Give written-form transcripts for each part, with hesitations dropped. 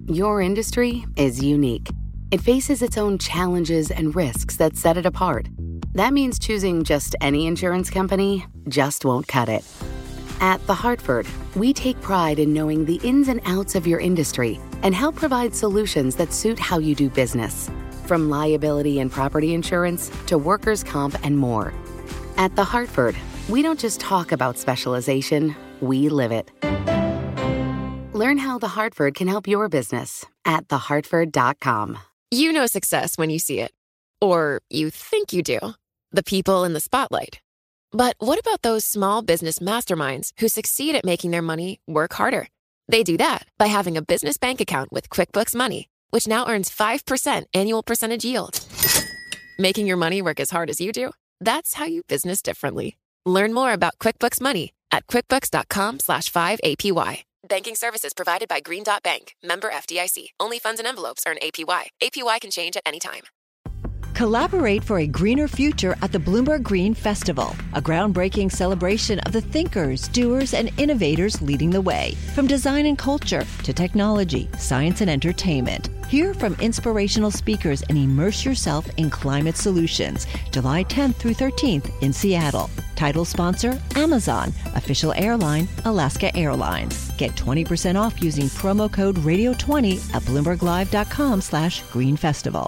Your industry is unique. It faces its own challenges and risks that set it apart. That means choosing just any insurance company just won't cut it. At The Hartford, we take pride in knowing the ins and outs of your industry and help provide solutions that suit how you do business. From liability and property insurance to workers' comp and more. At The Hartford, we don't just talk about specialization, we live it. Learn how The Hartford can help your business at thehartford.com. You know success when you see it. Or you think you do. The people in the spotlight. But what about those small business masterminds who succeed at making their money work harder? They do that by having a business bank account with QuickBooks Money, which now earns 5% annual percentage yield. Making your money work as hard as you do? That's how you business differently. Learn more about QuickBooks Money at quickbooks.com/5APY. Banking services provided by Green Dot Bank. Member FDIC. Only funds and envelopes earn APY. APY can change at any time. Collaborate for a greener future at the Bloomberg Green Festival, a groundbreaking celebration of the thinkers, doers, and innovators leading the way. From design and culture to technology, science, and entertainment. Hear from inspirational speakers and immerse yourself in climate solutions. July 10th through 13th in Seattle. Title sponsor, Amazon. Official airline, Alaska Airlines. Get 20% off using promo code Radio20 at BloombergLive.com/Green Festival.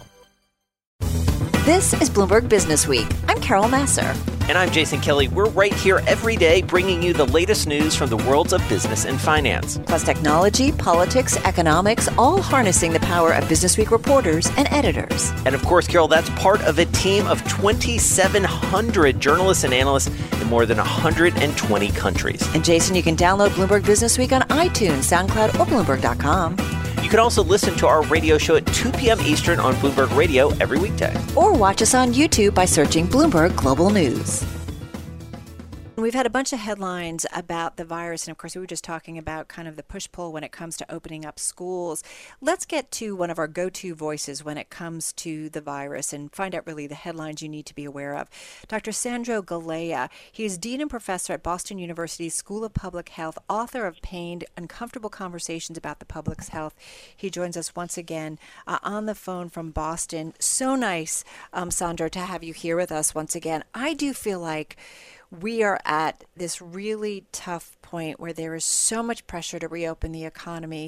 This is Bloomberg Business Week. I'm Carol Massar. And I'm Jason Kelly. We're right here every day bringing you the latest news from the worlds of business and finance. Plus technology, politics, economics, all harnessing the power of Business Week reporters and editors. And of course, Carol, that's part of a team of 2,700 journalists and analysts in more than 120 countries. And Jason, you can download Bloomberg Business Week on iTunes, SoundCloud, or Bloomberg.com. You can also listen to our radio show at 2 p.m. Eastern on Bloomberg Radio every weekday. Or watch us on YouTube by searching Bloomberg Global News. We've had a bunch of headlines about the virus, and of course we were just talking about kind of the push-pull when it comes to opening up schools. Let's get to one of our go-to voices when it comes to the virus and find out really the headlines you need to be aware of. Dr. Sandro Galea, he is Dean and Professor at Boston University's School of Public Health, author of Pained, Uncomfortable Conversations about the Public's Health. He joins us once again on the phone from Boston. So nice, Sandro, to have you here with us once again. I do feel like we are at this really tough point where there is so much pressure to reopen the economy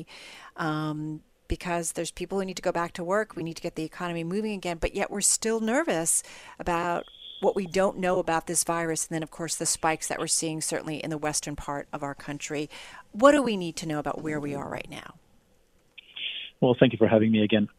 because there's people who need to go back to work. We need to get the economy moving again, but yet we're still nervous about what we don't know about this virus. And then, of course, the spikes that we're seeing certainly in the western part of our country. What do we need to know about where we are right now? Well, thank you for having me again.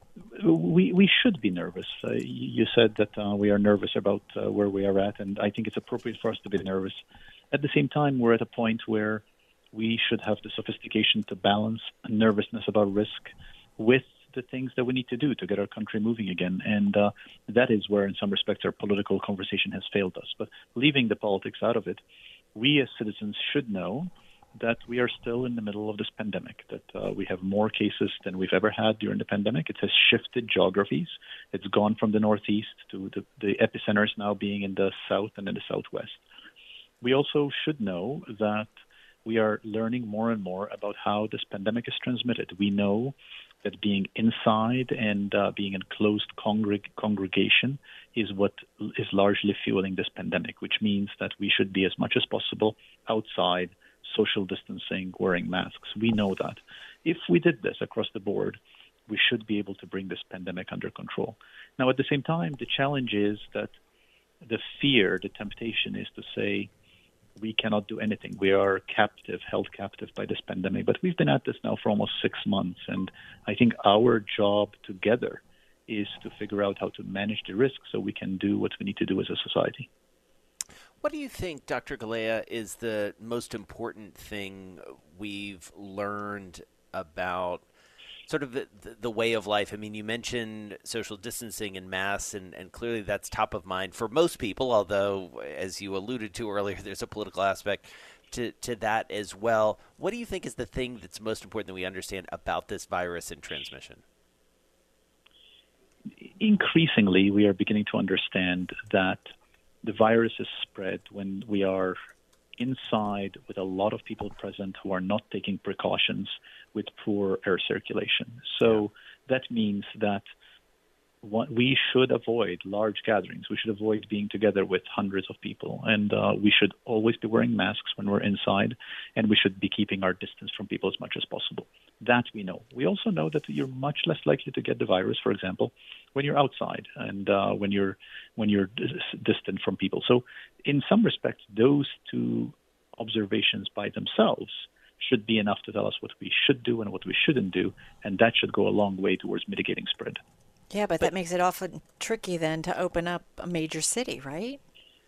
We should be nervous. You said that we are nervous about where we are at, and I think it's appropriate for us to be nervous. At the same time, we're at a point where we should have the sophistication to balance nervousness about risk with the things that we need to do to get our country moving again. And that is where, in some respects, our political conversation has failed us. But leaving the politics out of it, we as citizens should know that we are still in the middle of this pandemic, that we have more cases than we've ever had during the pandemic. It has shifted geographies. It's gone from the Northeast to the epicenters now being in the South and in the Southwest. We also should know that we are learning more and more about how this pandemic is transmitted. We know that being inside and being in closed congregation is what is largely fueling this pandemic, which means that we should be as much as possible outside, social distancing, wearing masks. We know that. If we did this across the board, we should be able to bring this pandemic under control. Now, at the same time, the challenge is that the fear, the temptation is to say, we cannot do anything. We are captive, held captive by this pandemic. But we've been at this now for almost 6 months. And I think our job together is to figure out how to manage the risk so we can do what we need to do as a society. What do you think, Dr. Galea, is the most important thing we've learned about sort of the way of life? I mean, you mentioned social distancing and masks, and clearly that's top of mind for most people, although, as you alluded to earlier, there's a political aspect to that as well. What do you think is the thing that's most important that we understand about this virus and transmission? Increasingly, we are beginning to understand that the virus is spread when we are inside with a lot of people present who are not taking precautions with poor air circulation. So that means that we should avoid large gatherings. We should avoid being together with hundreds of people. And we should always be wearing masks when we're inside, and we should be keeping our distance from people as much as possible. That we know. We also know that you're much less likely to get the virus, for example, when you're outside and when you're distant from people. So in some respects, those two observations by themselves should be enough to tell us what we should do and what we shouldn't do, and that should go a long way towards mitigating spread. Yeah, but that makes it awfully tricky then to open up a major city, right?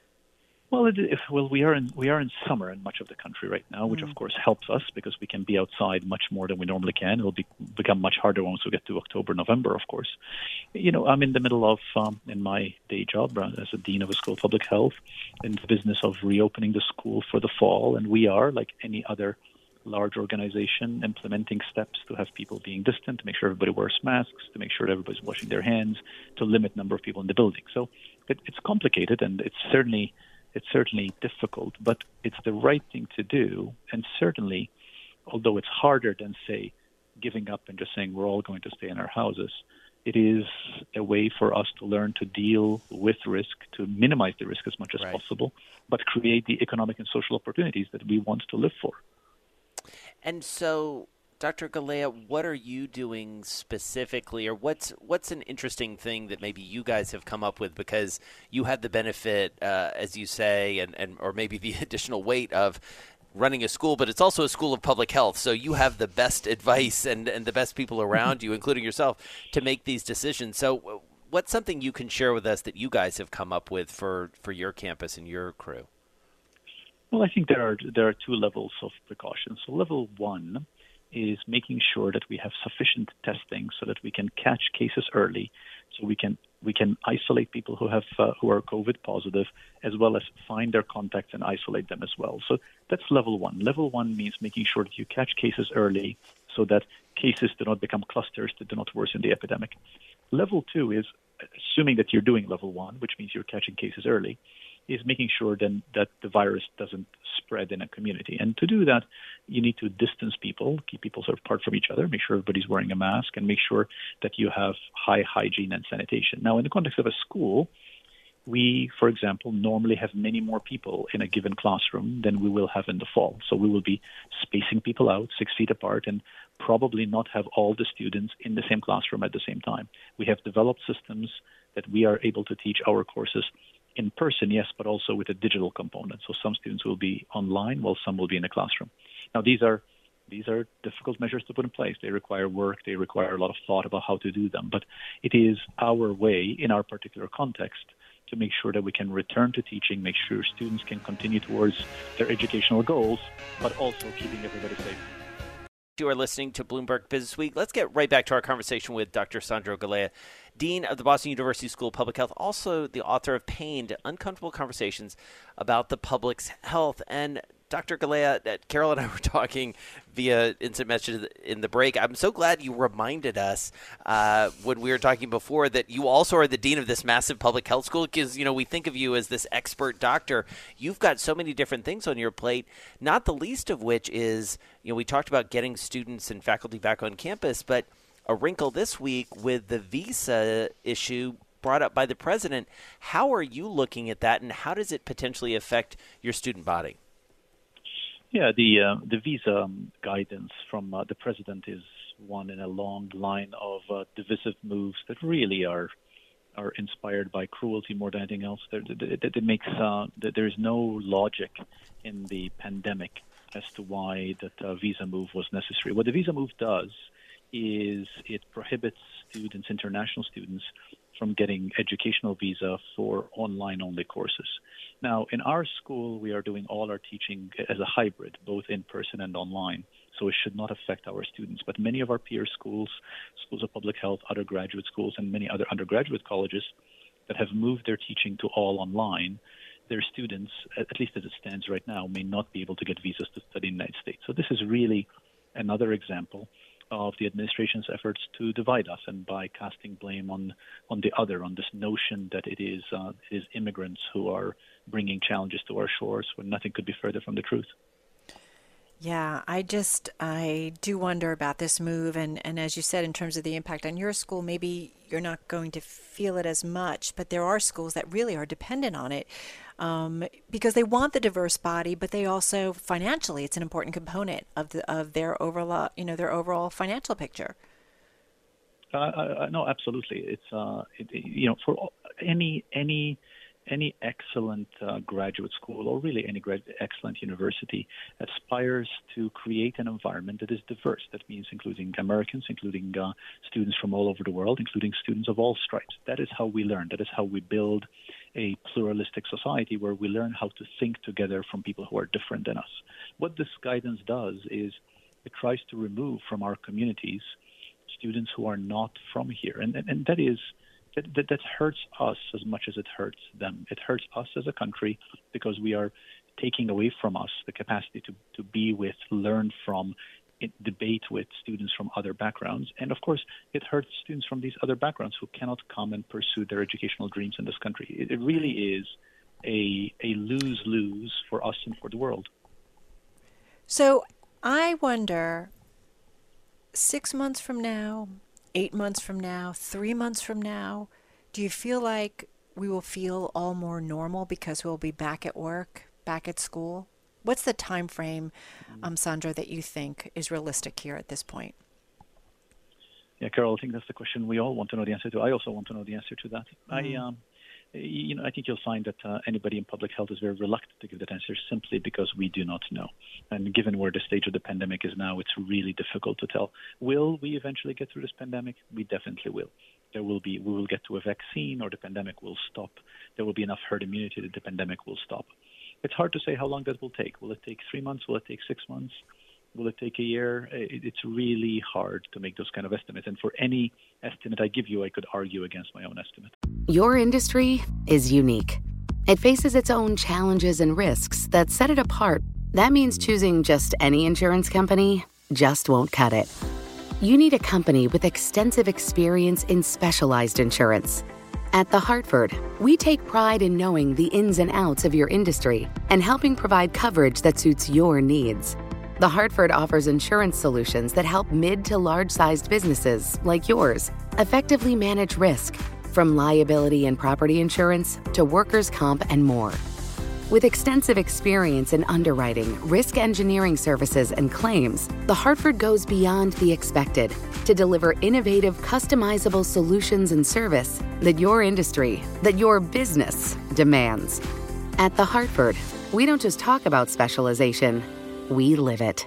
Well, we are in summer in much of the country right now, which of course helps us because we can be outside much more than we normally can. It'll become much harder once we get to October, November, of course. I'm in the middle of, in my day job as a dean of a school of public health, in the business of reopening the school for the fall, and we are, like any other large organization, implementing steps to have people being distant, to make sure everybody wears masks, to make sure that everybody's washing their hands, to limit number of people in the building. So it's complicated, and it's certainly difficult, but it's the right thing to do. And certainly, although it's harder than, say, giving up and just saying we're all going to stay in our houses, it is a way for us to learn to deal with risk, to minimize the risk as much as possible, but create the economic and social opportunities that we want to live for. And so, Dr. Galea, what are you doing specifically, or what's an interesting thing that maybe you guys have come up with because you had the benefit, as you say, and or maybe the additional weight of running a school, but it's also a school of public health. So you have the best advice and the best people around you, including yourself, to make these decisions. So what's something you can share with us that you guys have come up with for your campus and your crew? Well, I think there are two levels of precaution. So level one is making sure that we have sufficient testing so that we can catch cases early, so we can isolate people who are COVID positive, as well as find their contacts and isolate them as well. So that's level one. Level one means making sure that you catch cases early so that cases do not become clusters that do not worsen the epidemic. Level two is assuming that you're doing level one, which means you're catching cases early, is making sure then that the virus doesn't spread in a community. And to do that, you need to distance people, keep people sort of apart from each other, make sure everybody's wearing a mask, and make sure that you have high hygiene and sanitation. Now, in the context of a school, we, for example, normally have many more people in a given classroom than we will have in the fall. So we will be spacing people out 6 feet apart and probably not have all the students in the same classroom at the same time. We have developed systems that we are able to teach our courses in person, yes, but also with a digital component. So some students will be online while some will be in the classroom. Now, these are difficult measures to put in place. They require work. They require a lot of thought about how to do them. But it is our way, in our particular context, to make sure that we can return to teaching, make sure students can continue towards their educational goals, but also keeping everybody safe. You are listening to Bloomberg Business Week. Let's get right back to our conversation with Dr. Sandro Galea, Dean of the Boston University School of Public Health, also the author of Pained, Uncomfortable Conversations about the Public's Health. And Dr. Galea, Carol and I were talking via instant message in the break. I'm so glad you reminded us when we were talking before that you also are the dean of this massive public health school, because, we think of you as this expert doctor. You've got so many different things on your plate, not the least of which is, we talked about getting students and faculty back on campus, but a wrinkle this week with the visa issue brought up by the president. How are you looking at that, and how does it potentially affect your student body? Yeah, the visa guidance from the president is one in a long line of divisive moves that really are inspired by cruelty more than anything else. There is no logic in the pandemic as to why that visa move was necessary. What the visa move does is it prohibits students, international students, from getting educational visa for online-only courses. Now, in our school, we are doing all our teaching as a hybrid, both in person and online, so it should not affect our students. But many of our peer schools, schools of public health, other graduate schools, and many other undergraduate colleges that have moved their teaching to all online, their students, at least as it stands right now, may not be able to get visas to study in the United States. So this is really another example of the administration's efforts to divide us, and by casting blame on the other, on this notion that it is immigrants who are bringing challenges to our shores, when nothing could be further from the truth. Yeah, I do wonder about this move. And as you said, in terms of the impact on your school, maybe you're not going to feel it as much, but there are schools that really are dependent on it because they want the diverse body, but they also financially, it's an important component of their overall financial picture. No, absolutely. It's for any excellent graduate school, or really any excellent university, aspires to create an environment that is diverse. That means including Americans, including students from all over the world, including students of all stripes. That is how we learn. That is how we build a pluralistic society where we learn how to think together from people who are different than us. What this guidance does is it tries to remove from our communities students who are not from here. And that hurts us as much as it hurts them. It hurts us as a country because we are taking away from us the capacity to be with, learn from, debate with students from other backgrounds. And of course, it hurts students from these other backgrounds who cannot come and pursue their educational dreams in this country. It really is a lose-lose for us and for the world. So I wonder, 6 months from now, 8 months from now, 3 months from now, do you feel like we will feel all more normal because we'll be back at work, back at school? What's the time frame, Sandro, that you think is realistic here at this point? Yeah, Carol, I think that's the question we all want to know the answer to. I also want to know the answer to that. I think you'll find that anybody in public health is very reluctant to give that answer simply because we do not know. And given where the stage of the pandemic is now, it's really difficult to tell. Will we eventually get through this pandemic? We definitely will. We will get to a vaccine, or the pandemic will stop. There will be enough herd immunity that the pandemic will stop. It's hard to say how long that will take. Will it take 3 months? Will it take 6 months? Will it take a year? It's really hard to make those kind of estimates. And for any estimate I give you, I could argue against my own estimate. Your industry is unique. It faces its own challenges and risks that set it apart. That means choosing just any insurance company just won't cut it. You need a company with extensive experience in specialized insurance. At The Hartford, we take pride in knowing the ins and outs of your industry and helping provide coverage that suits your needs. The Hartford offers insurance solutions that help mid to large-sized businesses like yours effectively manage risk, from liability and property insurance to workers' comp and more. With extensive experience in underwriting, risk engineering services, and claims, The Hartford goes beyond the expected to deliver innovative, customizable solutions and service that your industry, that your business demands. At The Hartford, we don't just talk about specialization, we live it.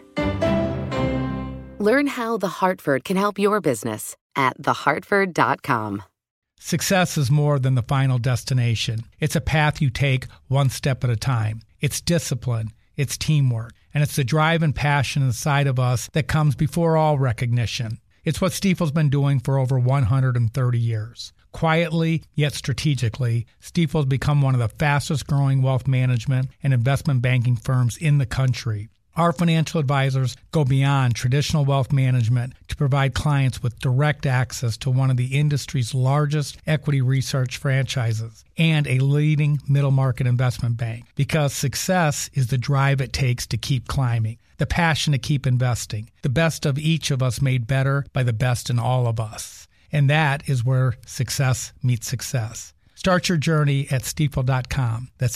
Learn how The Hartford can help your business at thehartford.com. Success is more than the final destination. It's a path you take one step at a time. It's discipline, it's teamwork, and it's the drive and passion inside of us that comes before all recognition. It's what Stifel's been doing for over 130 years. Quietly, yet strategically, Stifel's become one of the fastest growing wealth management and investment banking firms in the country. Our financial advisors go beyond traditional wealth management to provide clients with direct access to one of the industry's largest equity research franchises and a leading middle market investment bank. Because success is the drive it takes to keep climbing, the passion to keep investing, the best of each of us made better by the best in all of us. And that is where success meets success. Start your journey at Stifel.com. That's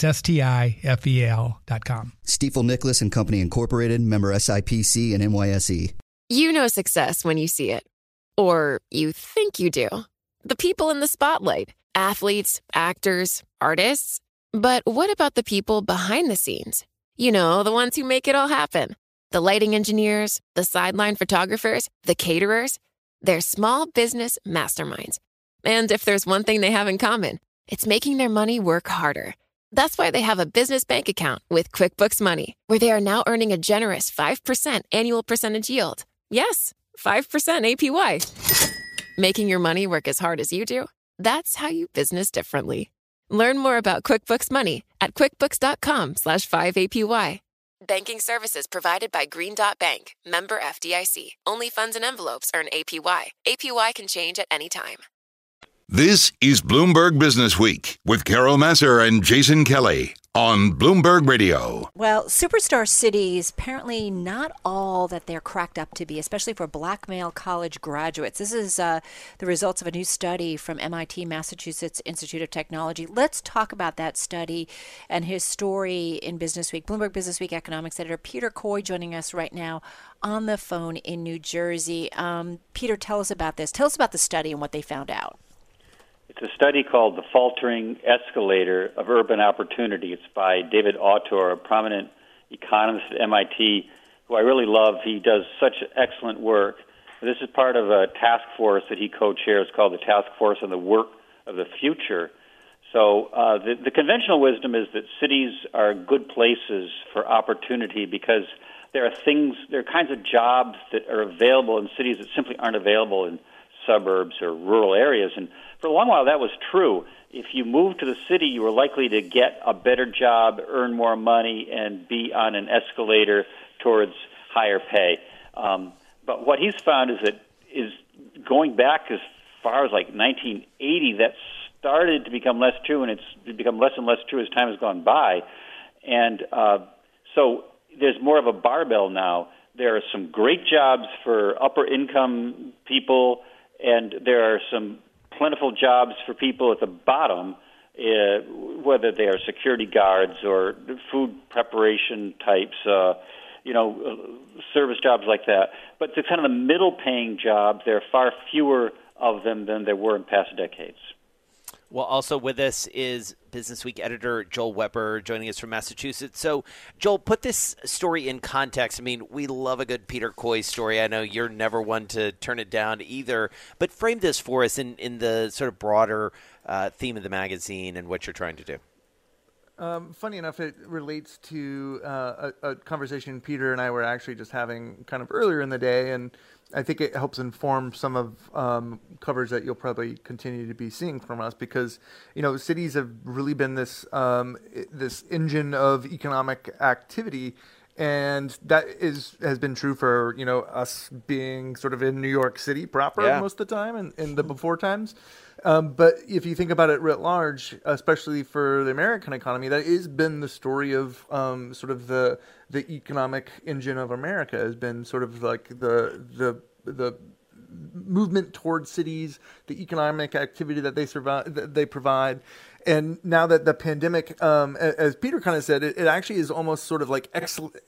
STIFEL.com. Stifel Nicholas and Company Incorporated, member SIPC and NYSE. You know success when you see it. Or you think you do. The people in the spotlight. Athletes, actors, artists. But what about the people behind the scenes? You know, the ones who make it all happen. The lighting engineers, the sideline photographers, the caterers. They're small business masterminds. And if there's one thing they have in common, it's making their money work harder. That's why they have a business bank account with QuickBooks Money, where they are now earning a generous 5% annual percentage yield. Yes, 5% APY. Making your money work as hard as you do? That's how you business differently. Learn more about QuickBooks Money at QuickBooks.com/5APY. Banking services provided by Green Dot Bank, member FDIC. Only funds and envelopes earn APY. APY can change at any time. This is Bloomberg Business Week with Carol Massar and Jason Kelly on Bloomberg Radio. Well, superstar cities, apparently not all that they're cracked up to be, especially for black male college graduates. This is the results of a new study from MIT, Massachusetts Institute of Technology. Let's talk about that study and his story in Business Week. Bloomberg Business Week economics editor Peter Coy joining us right now on the phone in New Jersey. Peter, tell us about this. Tell us about the study and what they found out. It's a study called The Faltering Escalator of Urban Opportunity. It's by David Autor, a prominent economist at MIT, who I really love. He does such excellent work. This is part of a task force that he co-chairs called the Task Force on the Work of the Future. So the conventional wisdom is that cities are good places for opportunity because there are kinds of jobs that are available in cities that simply aren't available in suburbs or rural areas. And for a long while, that was true. If you moved to the city, you were likely to get a better job, earn more money, and be on an escalator towards higher pay. But what he's found is going back as far as like 1980, that started to become less true, and it's become less and less true as time has gone by. And so there's more of a barbell now. There are some great jobs for upper-income people, and there are some plentiful jobs for people at the bottom, whether they are security guards or food preparation types, service jobs like that. But the kind of the middle-paying jobs, there are far fewer of them than there were in past decades. Well, also with us is Business Week editor Joel Weber joining us from Massachusetts. So, Joel, put this story in context. I mean, we love a good Peter Coy story. I know you're never one to turn it down either. But frame this for us in the sort of broader theme of the magazine and what you're trying to do. Funny enough, it relates to a conversation Peter and I were actually just having kind of earlier in the day, and I think it helps inform some of coverage that you'll probably continue to be seeing from us because, cities have really been this engine of economic activity, and that has been true for, us being sort of in New York City proper most of the time and in the before times. But if you think about it writ large, especially for the American economy, that has been the story of sort of the economic engine of America has been sort of like the movement towards cities, the economic activity that they provide. And now that the pandemic, as Peter kind of said, it actually is almost sort of like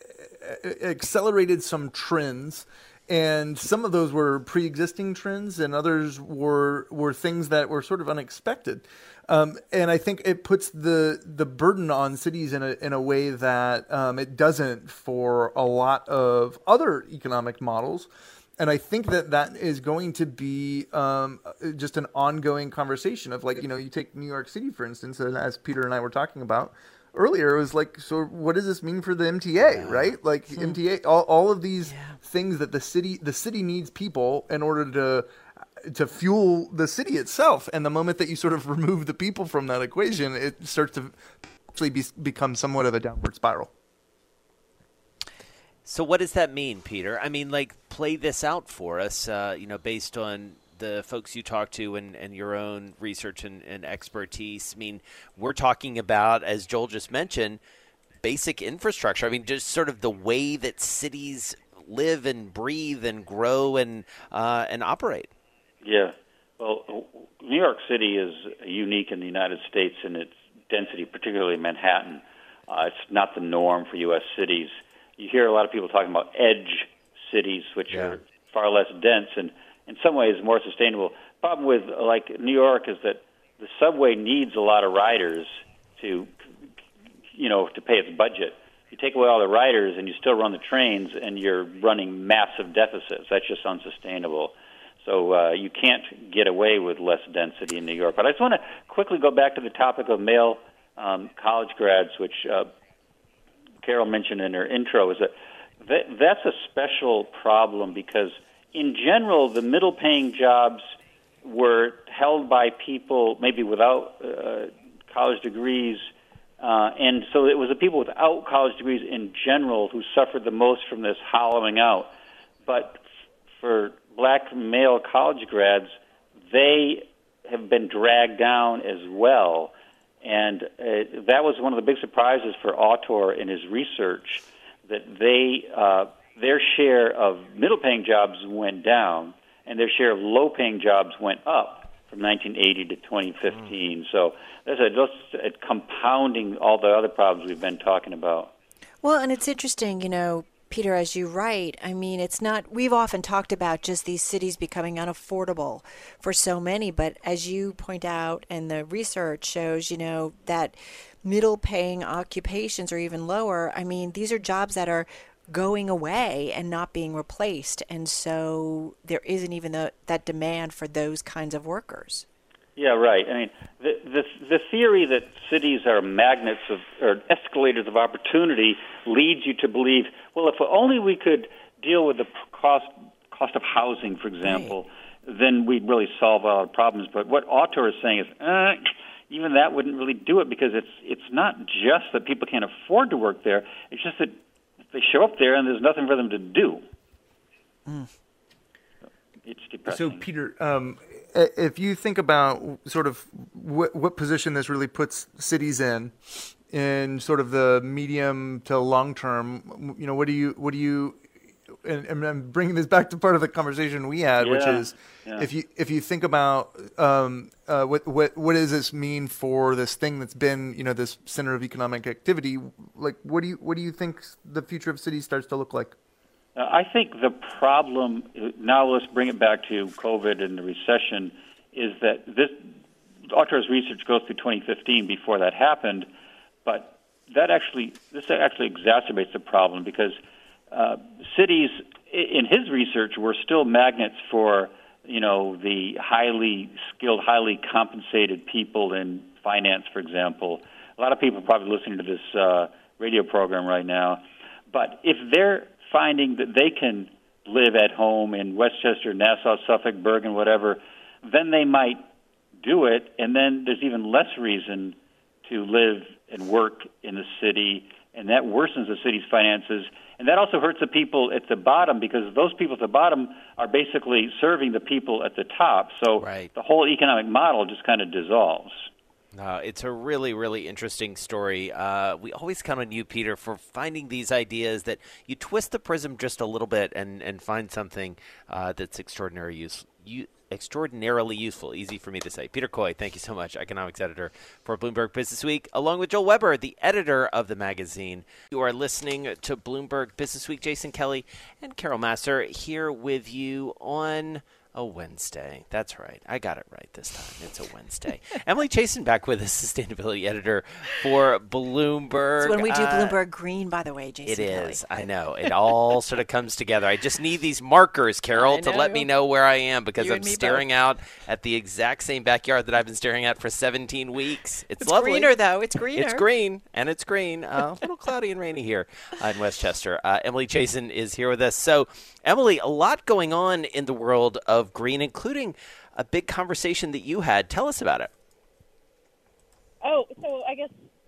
accelerated some trends. And some of those were pre-existing trends, and others were things that were sort of unexpected. And I think it puts the burden on cities in a way that it doesn't for a lot of other economic models. And I think that is going to be just an ongoing conversation of you take New York City, for instance, and as Peter and I were talking about earlier, it was like, so what does this mean for the MTA, right? Like MTA, all of these things that the city needs people in order to fuel the city itself. And the moment that you sort of remove the people from that equation, it starts to actually become somewhat of a downward spiral. So what does that mean, Peter? I mean, play this out for us, based on the folks you talk to and your own research and expertise. I mean, we're talking about, as Joel just mentioned, basic infrastructure. I mean, just sort of the way that cities live and breathe and grow and operate. Yeah. Well, New York City is unique in the United States in its density, particularly Manhattan. It's not the norm for U.S. cities. You hear a lot of people talking about edge cities, which are far less dense and in some ways more sustainable. Problem with New York is that the subway needs a lot of riders to pay its budget. You take away all the riders and you still run the trains and you're running massive deficits. That's just unsustainable. So you can't get away with less density in New York. But I just want to quickly go back to the topic of male college grads, which Carol mentioned in her intro, is that's a special problem because in general, the middle-paying jobs were held by people maybe without college degrees And so it was the people without college degrees in general who suffered the most from this hollowing out. But for black male college grads, they have been dragged down as well. And that was one of the big surprises for Autor in his research, that their share of middle-paying jobs went down, and their share of low-paying jobs went up from 1980 to 2015. So that's just compounding all the other problems we've been talking about. Well, and it's interesting, Peter, as you write, I mean, it's not, we've often talked about just these cities becoming unaffordable for so many, but as you point out, and the research shows, that middle paying occupations or even lower, I mean, these are jobs that are going away and not being replaced. And so there isn't even that demand for those kinds of workers. Yeah, right. I mean, the theory that cities are magnets or escalators of opportunity leads you to believe, well, if only we could deal with the cost of housing, for example, then we'd really solve all our problems. But what Autor is saying is, even that wouldn't really do it, because it's not just that people can't afford to work there. It's just that they show up there and there's nothing for them to do. It's depressing. So, Peter, if you think about sort of what position this really puts cities in sort of the medium to long term, what do you, and I'm bringing this back to part of the conversation we had, which is if you think about what does this mean for this thing that's been this center of economic activity, like what do you think the future of cities starts to look like? I think the problem, now let's bring it back to COVID and the recession, is that Autor's research goes through 2015 before that happened, but this actually exacerbates the problem, because cities, in his research, were still magnets for, the highly skilled, highly compensated people in finance, for example. A lot of people are probably listening to this radio program right now, but if they're finding that they can live at home in Westchester, Nassau, Suffolk, Bergen, whatever, then they might do it, and then there's even less reason to live and work in the city, and that worsens the city's finances. And that also hurts the people at the bottom, because those people at the bottom are basically serving the people at the top. So the whole economic model just kind of dissolves. It's a really, really interesting story. We always count on you, Peter, for finding these ideas that you twist the prism just a little bit and find something that's extraordinarily useful. Easy for me to say. Peter Coy, thank you so much, economics editor for Bloomberg Business Week, along with Joel Weber, the editor of the magazine. You are listening to Bloomberg Business Week. Jason Kelly and Carol Massar here with you on a Wednesday. That's right. I got it right this time. It's a Wednesday. Emily Chasen back with us, sustainability editor for Bloomberg. It's when we do Bloomberg Green, by the way, Jason. It is. I know. It all sort of comes together. I just need these markers, Carol, to let me know where I am, because I'm staring out at the exact same backyard that I've been staring at for 17 weeks. It's lovely. Greener, though. It's greener. It's green, and it's green. A little cloudy and rainy here in Westchester. Emily Chasen is here with us. So, Emily, a lot going on in the world of green, including a big conversation that you had. Tell us about it. Oh, so I guess,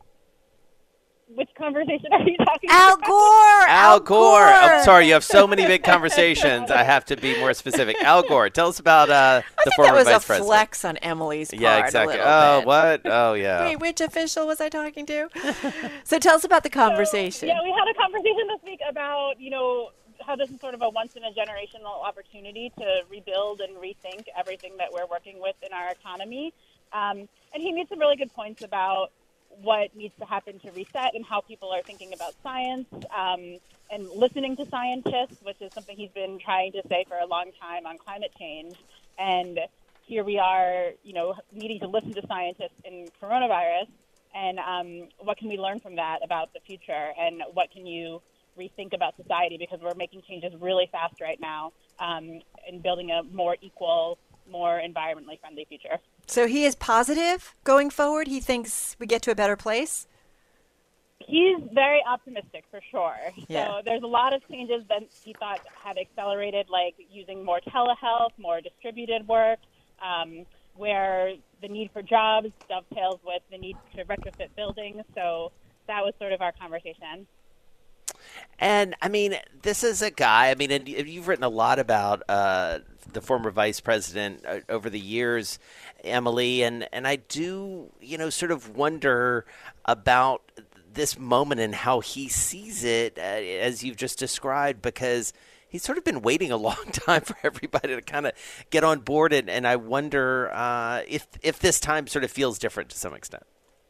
which conversation are you talking Al about? Gore! Al Gore! I'm sorry, you have so many big conversations. I have to be more specific. Al Gore, tell us about the former vice president. That was a flex on Emily's part. Yeah, exactly. Bit. What? Oh, yeah. Wait, which official was I talking to? So tell us about the conversation. So, we had a conversation this week about, how this is sort of a once-in-a-generational opportunity to rebuild and rethink everything that we're working with in our economy. And he made some really good points about what needs to happen to reset and how people are thinking about science and listening to scientists, which is something he's been trying to say for a long time on climate change. And here we are, needing to listen to scientists in coronavirus. And what can we learn from that about the future? And what can you rethink about society, because we're making changes really fast right now and building a more equal, more environmentally friendly future. So he is positive going forward? He thinks we get to a better place? He's very optimistic, for sure. Yeah. So there's a lot of changes that he thought had accelerated, like using more telehealth, more distributed work, where the need for jobs dovetails with the need to retrofit buildings. So that was sort of our conversation. And, I mean, this is a guy, I mean, and you've written a lot about the former vice president over the years, Emily, and I do, sort of wonder about this moment and how he sees it, as you've just described, because he's sort of been waiting a long time for everybody to kind of get on board, and I wonder if this time sort of feels different to some extent.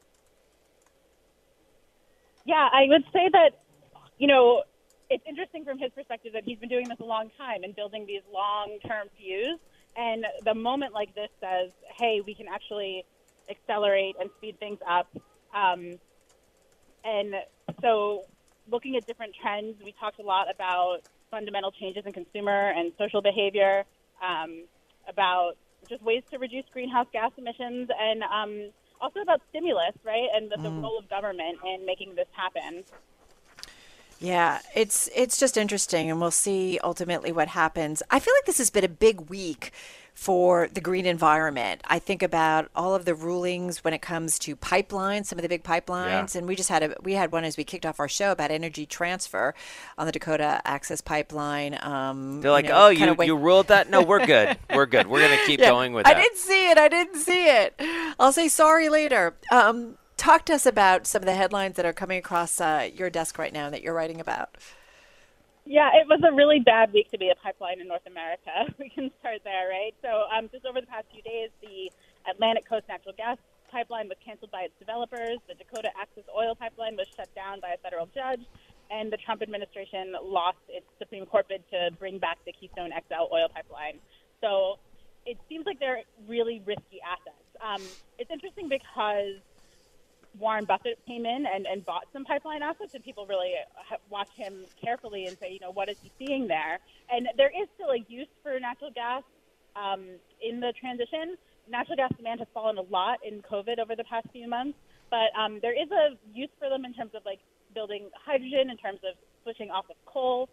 Yeah, I would say that, it's interesting from his perspective that he's been doing this a long time and building these long-term views. And the moment like this says, hey, we can actually accelerate and speed things up. And so looking at different trends, we talked a lot about fundamental changes in consumer and social behavior, about just ways to reduce greenhouse gas emissions, and also about stimulus, right, and the role of government in making this happen. Yeah, it's just interesting, and we'll see ultimately what happens. I feel like this has been a big week for the green environment. I think about all of the rulings when it comes to pipelines, some of the big pipelines, and we had one as we kicked off our show about energy transfer on the Dakota Access Pipeline. They're like, you ruled that? No, we're good. We're good. We're going to keep going with that. I didn't see it. I'll say sorry later. Talk to us about some of the headlines that are coming across your desk right now that you're writing about. Yeah, it was a really bad week to be a pipeline in North America. We can start there, right? So just over the past few days, the Atlantic Coast Natural Gas Pipeline was canceled by its developers. The Dakota Access Oil Pipeline was shut down by a federal judge. And the Trump administration lost its Supreme Court bid to bring back the Keystone XL oil pipeline. So it seems like they're really risky assets. It's interesting because Warren Buffett came in and bought some pipeline assets, and people really watch him carefully and say, what is he seeing there? And there is still a use for natural gas in the transition. Natural gas demand has fallen a lot in COVID over the past few months, but there is a use for them in terms of like building hydrogen, in terms of switching off of coal.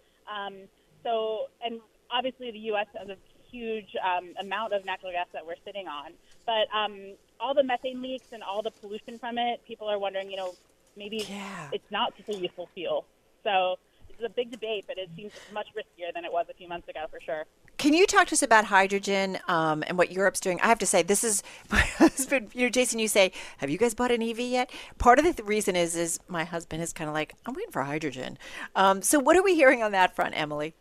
And obviously the U.S. has a huge amount of natural gas that we're sitting on. But all the methane leaks and all the pollution from it, people are wondering, maybe it's not such a useful fuel. So it's a big debate, but it seems much riskier than it was a few months ago for sure. Can you talk to us about hydrogen and what Europe's doing? I have to say, this is my husband. Jason, you say, have you guys bought an EV yet? Part of the reason is my husband is kind of like, I'm waiting for hydrogen. So what are we hearing on that front, Emily?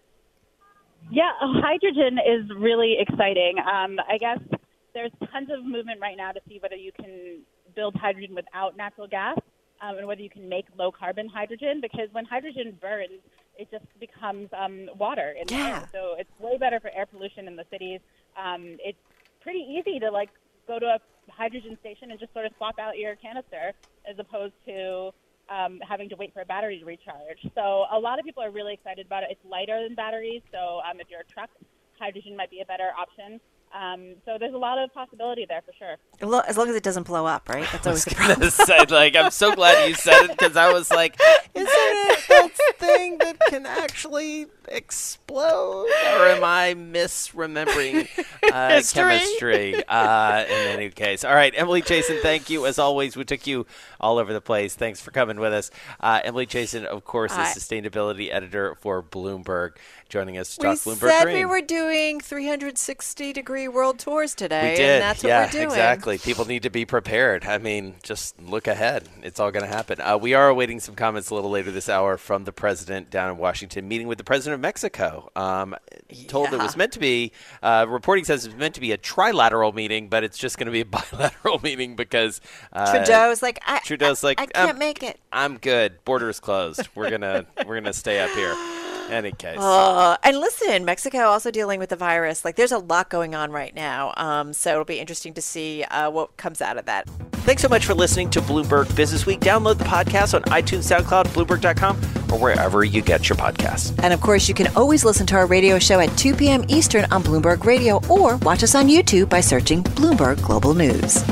Yeah, hydrogen is really exciting. I guess there's tons of movement right now to see whether you can build hydrogen without natural gas and whether you can make low-carbon hydrogen, because when hydrogen burns, it just becomes water in the air. So it's way better for air pollution in the cities. It's pretty easy to go to a hydrogen station and just sort of swap out your canister as opposed to having to wait for a battery to recharge. So a lot of people are really excited about it. It's lighter than batteries, so if you're a truck, hydrogen might be a better option. So there's a lot of possibility there for sure. As long as it doesn't blow up, right? That's always the problem. I'm so glad you said it, because I was like, isn't it that thing that can actually explode? Or am I misremembering chemistry? In any case. All right, Emily Chasin, thank you. As always, we took you all over the place. Thanks for coming with us. Emily Chasin, of course, is sustainability editor for Bloomberg, joining us to talk Bloomberg Green. We said we were doing 360-degree world tours today. We did. And that's what we're doing. Exactly. People need to be prepared. I mean, just look ahead. It's all going to happen. We are awaiting some comments a little later this hour from the president down in Washington, meeting with the president of Mexico. Told it was meant to be, reporting says it's meant to be a trilateral meeting, but it's just going to be a bilateral meeting because Trudeau's like, I can't make it. I'm good. Border is closed. We're gonna stay up here. Any case. And listen, Mexico also dealing with the virus. There's a lot going on right now. So it'll be interesting to see what comes out of that. Thanks so much for listening to Bloomberg Business Week. Download the podcast on iTunes, SoundCloud, Bloomberg.com, or wherever you get your podcasts. And of course, you can always listen to our radio show at 2 p.m. Eastern on Bloomberg Radio, or watch us on YouTube by searching Bloomberg Global News.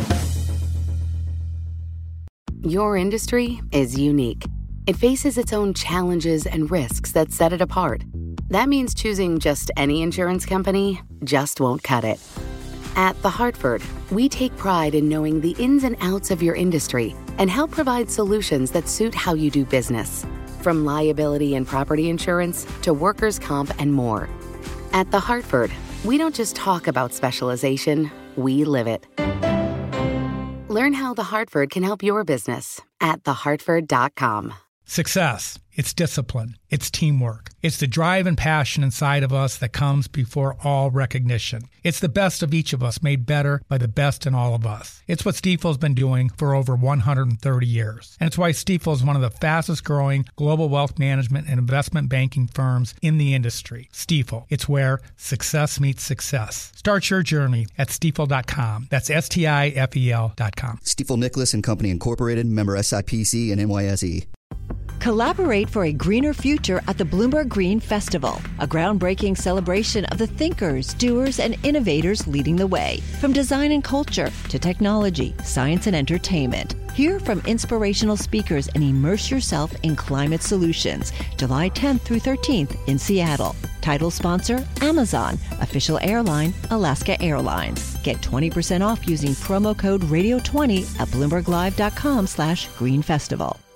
Your industry is unique. It faces its own challenges and risks that set it apart. That means choosing just any insurance company just won't cut it. At The Hartford, we take pride in knowing the ins and outs of your industry and help provide solutions that suit how you do business. From liability and property insurance to workers' comp and more. At The Hartford, we don't just talk about specialization, we live it. Learn how The Hartford can help your business at thehartford.com. Success. It's discipline. It's teamwork. It's the drive and passion inside of us that comes before all recognition. It's the best of each of us made better by the best in all of us. It's what Stifel's been doing for over 130 years. And it's why Stifel is one of the fastest growing global wealth management and investment banking firms in the industry. Stifel. It's where success meets success. Start your journey at stifel.com. That's STIFEL.com. Stifel Nicholas and Company Incorporated, member SIPC and NYSE. Collaborate for a greener future at the Bloomberg Green Festival, a groundbreaking celebration of the thinkers, doers, and innovators leading the way. From design and culture to technology, science, and entertainment. Hear from inspirational speakers and immerse yourself in climate solutions. July 10th through 13th in Seattle. Title sponsor, Amazon. Official airline, Alaska Airlines. Get 20% off using promo code RADIO20 at BloombergLive.com/Green Festival.